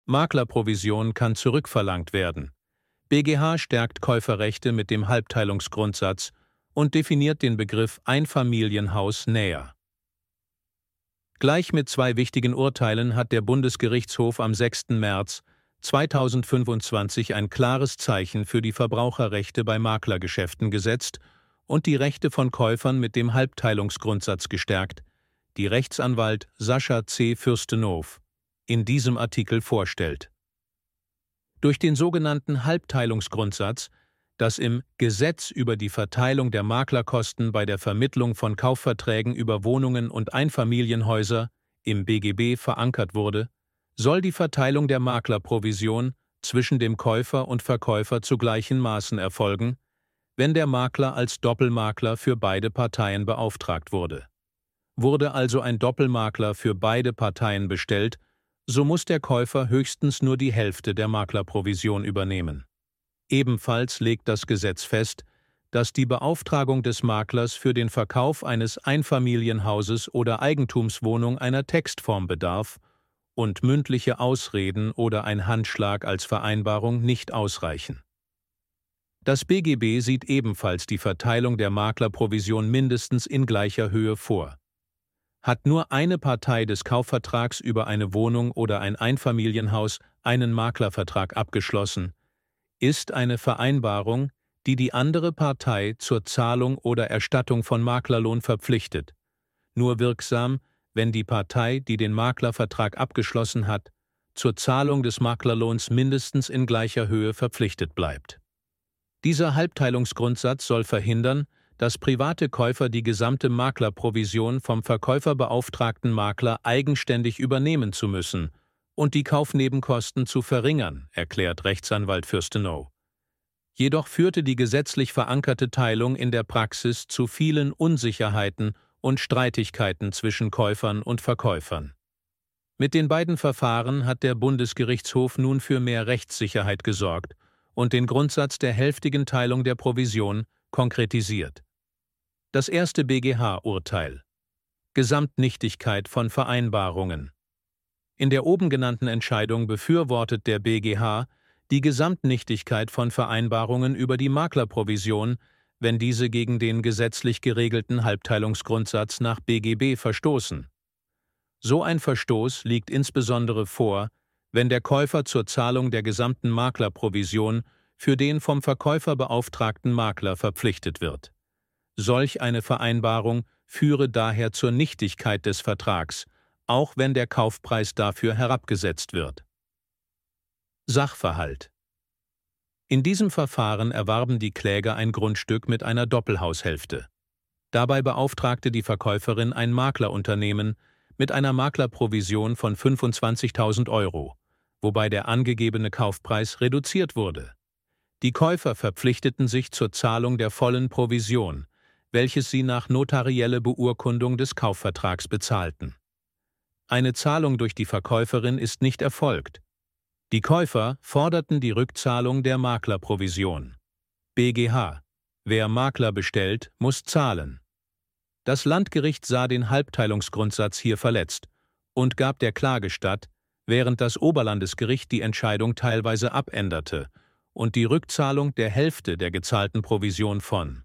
Maklerprovision kann zurückverlangt werden. BGH stärkt Käuferrechte mit dem Halbteilungsgrundsatz und definiert den Begriff Einfamilienhaus näher. Gleich mit 2 wichtigen Urteilen hat der Bundesgerichtshof am 6. März 2025 ein klares Zeichen für die Verbraucherrechte bei Maklergeschäften gesetzt und die Rechte von Käufern mit dem Halbteilungsgrundsatz gestärkt, die Rechtsanwalt Sascha C. Fürstenhof in diesem Artikel vorstellt. Durch den sogenannten Halbteilungsgrundsatz, das im Gesetz über die Verteilung der Maklerkosten bei der Vermittlung von Kaufverträgen über Wohnungen und Einfamilienhäuser im BGB verankert wurde, soll die Verteilung der Maklerprovision zwischen dem Käufer und Verkäufer zu gleichen Maßen erfolgen, wenn der Makler als Doppelmakler für beide Parteien beauftragt wurde. Wurde also ein Doppelmakler für beide Parteien bestellt, so muss der Käufer höchstens nur die Hälfte der Maklerprovision übernehmen. Ebenfalls legt das Gesetz fest, dass die Beauftragung des Maklers für den Verkauf eines Einfamilienhauses oder Eigentumswohnung einer Textform bedarf und mündliche Ausreden oder ein Handschlag als Vereinbarung nicht ausreichen. Das BGB sieht ebenfalls die Verteilung der Maklerprovision mindestens in gleicher Höhe vor. Hat nur eine Partei des Kaufvertrags über eine Wohnung oder ein Einfamilienhaus einen Maklervertrag abgeschlossen, ist eine Vereinbarung, die die andere Partei zur Zahlung oder Erstattung von Maklerlohn verpflichtet, nur wirksam, wenn die Partei, die den Maklervertrag abgeschlossen hat, zur Zahlung des Maklerlohns mindestens in gleicher Höhe verpflichtet bleibt. Dieser Halbteilungsgrundsatz soll verhindern, dass private Käufer die gesamte Maklerprovision vom verkäuferbeauftragten Makler eigenständig übernehmen zu müssen und die Kaufnebenkosten zu verringern, erklärt Rechtsanwalt Fürstenhof. Jedoch führte die gesetzlich verankerte Teilung in der Praxis zu vielen Unsicherheiten und Streitigkeiten zwischen Käufern und Verkäufern. Mit den beiden Verfahren hat der Bundesgerichtshof nun für mehr Rechtssicherheit gesorgt und den Grundsatz der hälftigen Teilung der Provision konkretisiert. Das erste BGH-Urteil: Gesamtnichtigkeit von Vereinbarungen. In der oben genannten Entscheidung befürwortet der BGH die Gesamtnichtigkeit von Vereinbarungen über die Maklerprovision, wenn diese gegen den gesetzlich geregelten Halbteilungsgrundsatz nach BGB verstoßen. So ein Verstoß liegt insbesondere vor, wenn der Käufer zur Zahlung der gesamten Maklerprovision für den vom Verkäufer beauftragten Makler verpflichtet wird. Solch eine Vereinbarung führe daher zur Nichtigkeit des Vertrags, auch wenn der Kaufpreis dafür herabgesetzt wird. Sachverhalt: In diesem Verfahren erwarben die Kläger ein Grundstück mit einer Doppelhaushälfte. Dabei beauftragte die Verkäuferin ein Maklerunternehmen mit einer Maklerprovision von 25.000 €, wobei der angegebene Kaufpreis reduziert wurde. Die Käufer verpflichteten sich zur Zahlung der vollen Provision, welches sie nach notarielle Beurkundung des Kaufvertrags bezahlten. Eine Zahlung durch die Verkäuferin ist nicht erfolgt. Die Käufer forderten die Rückzahlung der Maklerprovision. BGH: Wer Makler bestellt, muss zahlen. Das Landgericht sah den Halbteilungsgrundsatz hier verletzt und gab der Klage statt, während das Oberlandesgericht die Entscheidung teilweise abänderte und die Rückzahlung der Hälfte der gezahlten Provision von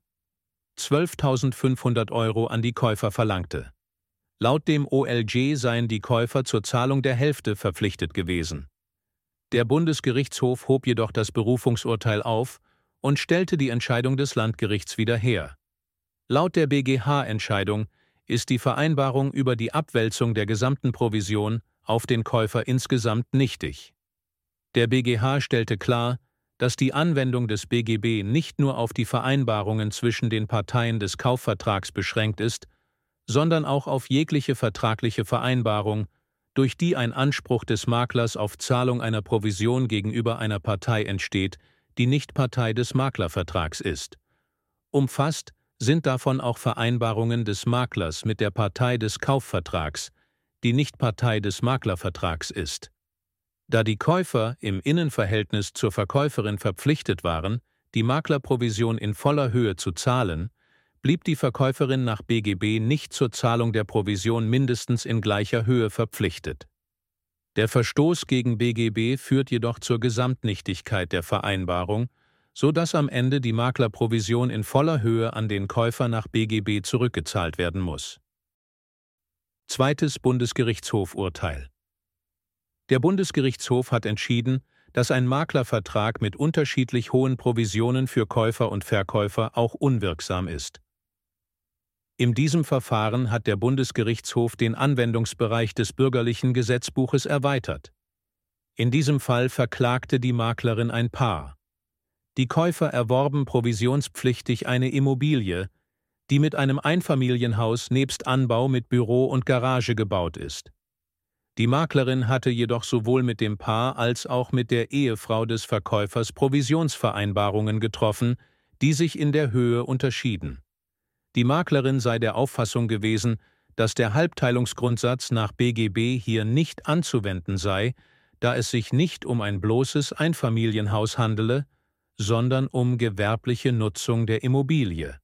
12.500 € an die Käufer verlangte. Laut dem OLG seien die Käufer zur Zahlung der Hälfte verpflichtet gewesen. Der Bundesgerichtshof hob jedoch das Berufungsurteil auf und stellte die Entscheidung des Landgerichts wieder her. Laut der BGH-Entscheidung ist die Vereinbarung über die Abwälzung der gesamten Provision auf den Käufer insgesamt nichtig. Der BGH stellte klar, dass die Anwendung des BGB nicht nur auf die Vereinbarungen zwischen den Parteien des Kaufvertrags beschränkt ist, sondern auch auf jegliche vertragliche Vereinbarung, durch die ein Anspruch des Maklers auf Zahlung einer Provision gegenüber einer Partei entsteht, die nicht Partei des Maklervertrags ist. Umfasst sind davon auch Vereinbarungen des Maklers mit der Partei des Kaufvertrags, die nicht Partei des Maklervertrags ist. Da die Käufer im Innenverhältnis zur Verkäuferin verpflichtet waren, die Maklerprovision in voller Höhe zu zahlen, blieb die Verkäuferin nach BGB nicht zur Zahlung der Provision mindestens in gleicher Höhe verpflichtet. Der Verstoß gegen BGB führt jedoch zur Gesamtnichtigkeit der Vereinbarung, so dass am Ende die Maklerprovision in voller Höhe an den Käufer nach BGB zurückgezahlt werden muss. Zweites Bundesgerichtshof-Urteil. Der Bundesgerichtshof hat entschieden, dass ein Maklervertrag mit unterschiedlich hohen Provisionen für Käufer und Verkäufer auch unwirksam ist. In diesem Verfahren hat der Bundesgerichtshof den Anwendungsbereich des bürgerlichen Gesetzbuches erweitert. In diesem Fall verklagte die Maklerin ein Paar. Die Käufer erworben provisionspflichtig eine Immobilie, die mit einem Einfamilienhaus nebst Anbau mit Büro und Garage gebaut ist. Die Maklerin hatte jedoch sowohl mit dem Paar als auch mit der Ehefrau des Verkäufers Provisionsvereinbarungen getroffen, die sich in der Höhe unterschieden. Die Maklerin sei der Auffassung gewesen, dass der Halbteilungsgrundsatz nach BGB hier nicht anzuwenden sei, da es sich nicht um ein bloßes Einfamilienhaus handele, sondern um gewerbliche Nutzung der Immobilie.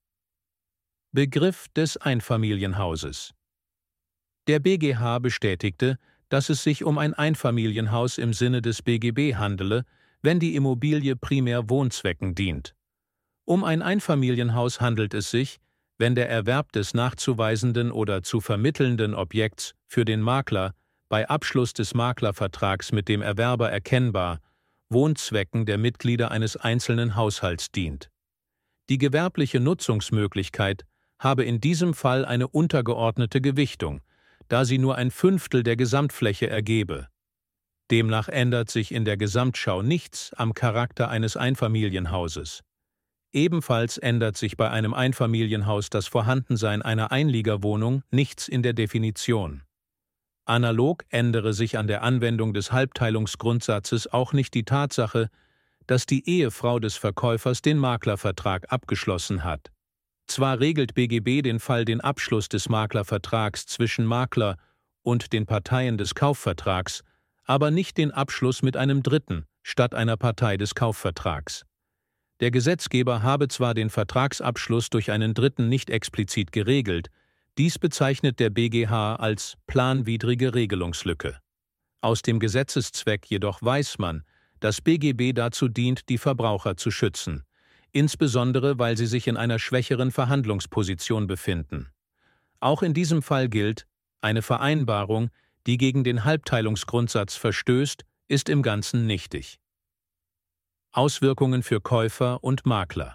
Begriff des Einfamilienhauses. Der BGH bestätigte, dass es sich um ein Einfamilienhaus im Sinne des BGB handele, wenn die Immobilie primär Wohnzwecken dient. Um ein Einfamilienhaus handelt es sich, wenn der Erwerb des nachzuweisenden oder zu vermittelnden Objekts für den Makler bei Abschluss des Maklervertrags mit dem Erwerber erkennbar Wohnzwecken der Mitglieder eines einzelnen Haushalts dient. Die gewerbliche Nutzungsmöglichkeit habe in diesem Fall eine untergeordnete Gewichtung, da sie nur 1/5 der Gesamtfläche ergebe. Demnach ändert sich in der Gesamtschau nichts am Charakter eines Einfamilienhauses. Ebenfalls ändert sich bei einem Einfamilienhaus das Vorhandensein einer Einliegerwohnung nichts in der Definition. Analog ändere sich an der Anwendung des Halbteilungsgrundsatzes auch nicht die Tatsache, dass die Ehefrau des Verkäufers den Maklervertrag abgeschlossen hat. Zwar regelt BGB den Abschluss des Maklervertrags zwischen Makler und den Parteien des Kaufvertrags, aber nicht den Abschluss mit einem Dritten statt einer Partei des Kaufvertrags. Der Gesetzgeber habe zwar den Vertragsabschluss durch einen Dritten nicht explizit geregelt, dies bezeichnet der BGH als planwidrige Regelungslücke. Aus dem Gesetzeszweck jedoch weiß man, dass BGB dazu dient, die Verbraucher zu schützen, insbesondere weil sie sich in einer schwächeren Verhandlungsposition befinden. Auch in diesem Fall gilt, eine Vereinbarung, die gegen den Halbteilungsgrundsatz verstößt, ist im Ganzen nichtig. Auswirkungen für Käufer und Makler.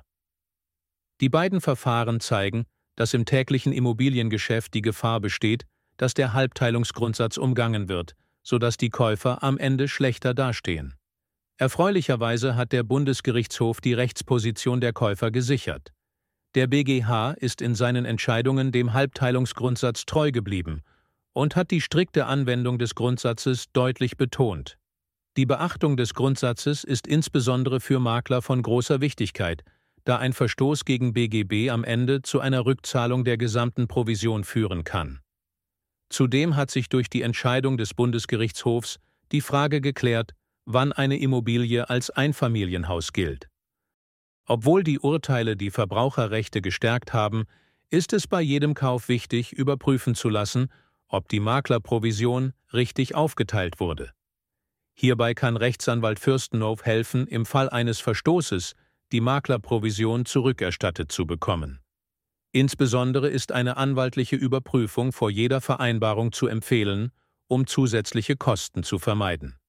Die beiden Verfahren zeigen, dass im täglichen Immobiliengeschäft die Gefahr besteht, dass der Halbteilungsgrundsatz umgangen wird, sodass die Käufer am Ende schlechter dastehen. Erfreulicherweise hat der Bundesgerichtshof die Rechtsposition der Käufer gesichert. Der BGH ist in seinen Entscheidungen dem Halbteilungsgrundsatz treu geblieben und hat die strikte Anwendung des Grundsatzes deutlich betont. Die Beachtung des Grundsatzes ist insbesondere für Makler von großer Wichtigkeit, da ein Verstoß gegen BGB am Ende zu einer Rückzahlung der gesamten Provision führen kann. Zudem hat sich durch die Entscheidung des Bundesgerichtshofs die Frage geklärt, wann eine Immobilie als Einfamilienhaus gilt. Obwohl die Urteile die Verbraucherrechte gestärkt haben, ist es bei jedem Kauf wichtig, überprüfen zu lassen, ob die Maklerprovision richtig aufgeteilt wurde. Hierbei kann Rechtsanwalt Fürstenhof helfen, im Fall eines Verstoßes die Maklerprovision zurückerstattet zu bekommen. Insbesondere ist eine anwaltliche Überprüfung vor jeder Vereinbarung zu empfehlen, um zusätzliche Kosten zu vermeiden.